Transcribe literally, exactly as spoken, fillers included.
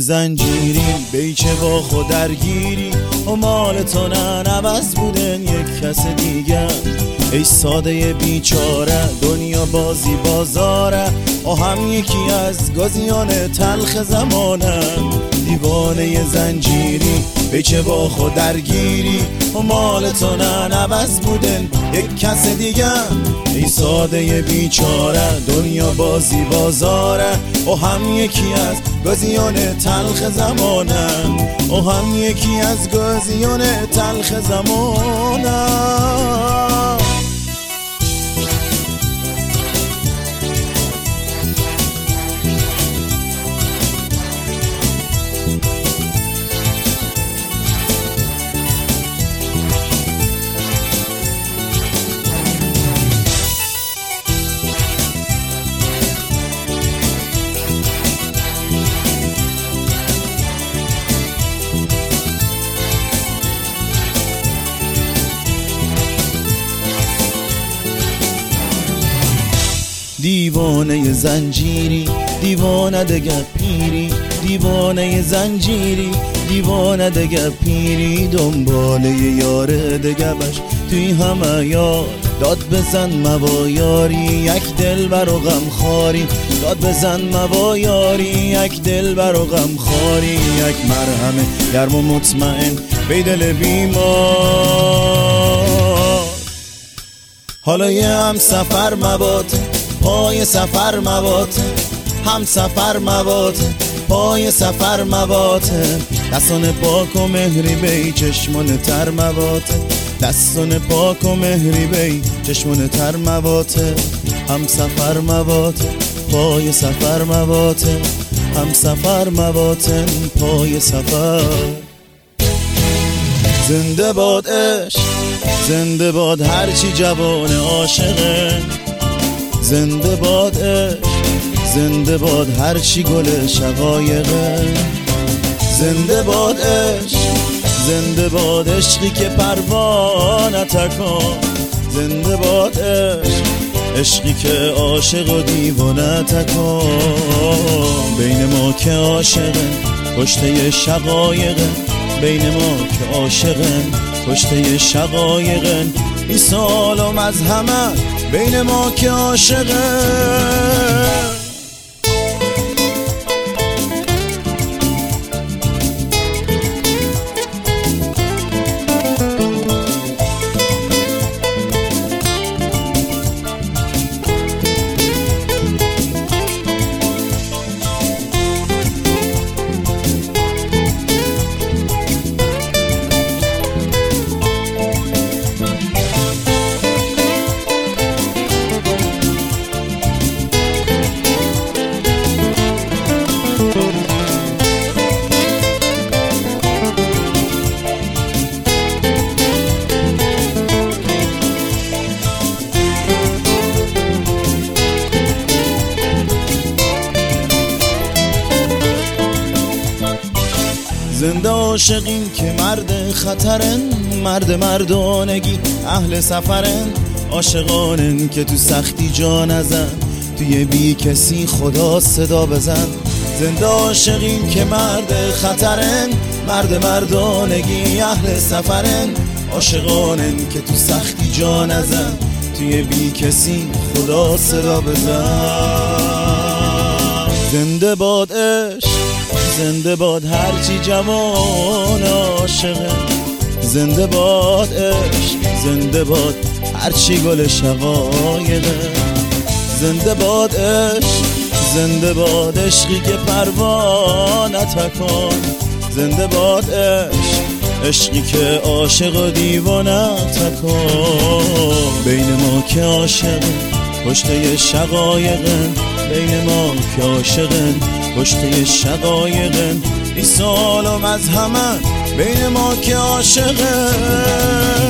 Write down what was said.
زنجیری بیچه با خود درگیری و مال تو نه نوز بودن یک کس دیگر. ای ساده بیچاره دنیا بازی بازاره و هم یکی از گازیان تلخ زمانه. دیوانه زنجیری بیچه با خود درگیری و مال تو نه نوز بودن یک کس دیگر. ای ساده بیچاره دنیا بازی بازاره و هم یکی از گازیان تلخ زمانه و هم یکی از گازیان تلخ زمانه. دیوانه زنجیری دیوانه دگه پیری، دیوانه زنجیری دیوانه دگه پیری. دنباله یاره دگه بش توی همه یار داد بزن موایاری یک دل بر و غم خاری. داد بزن موایاری یک دل بر و غم خاری. یک مرهم گرم و مطمئن بی دل بیمار. حالا یه هم سفر مبات پای سفر موات، هم سفر موات پای سفر موات. دستان پاک و مهری بی چشمان تر موات، دستان پاک و مهری بی چشمان تر موات. هم سفر موات پای سفر موات، هم سفر موات پای سفر. زنده باد عشق زنده باد هرچی جوان عاشقه. زنده باد عشق زنده باد هرچی گل شقایقه. زنده باد عشق زنده باد عشقی که پروانه تکان. زنده باد عشق عشقی که عاشق و دیوانه تکان. بین ما که عاشقه کشته شقایقه، بین ما که عاشقه کشته شقایقه. این سالم از همه بین ما که عاشقه. زنده عاشقین که مرد خطرن، مرد مردانگی اهل سفرن. عاشقانن که تو سختی جا نزن، توی بی کسی خدا صدا بزن. زنده عاشقین که مرد خطرن، مرد مردانگی اهل سفرن. عاشقانن که تو سختی جا نزن، توی بی کسی خدا صدا بزن. زنده باد عشق زنده باد هرچی جوان عاشقه. زنده باد عشق زنده باد هرچی گل شقایقه. زنده باد عشق زنده باد عشقی که پروانه تکان. زنده باد عشق عشقی که عاشق و دیوانه تکان. بین ما که عاشقه کشته شقایقه، بین ما که عاشقه کشته شقایقن. این سالم از همه بین ما که عاشقه.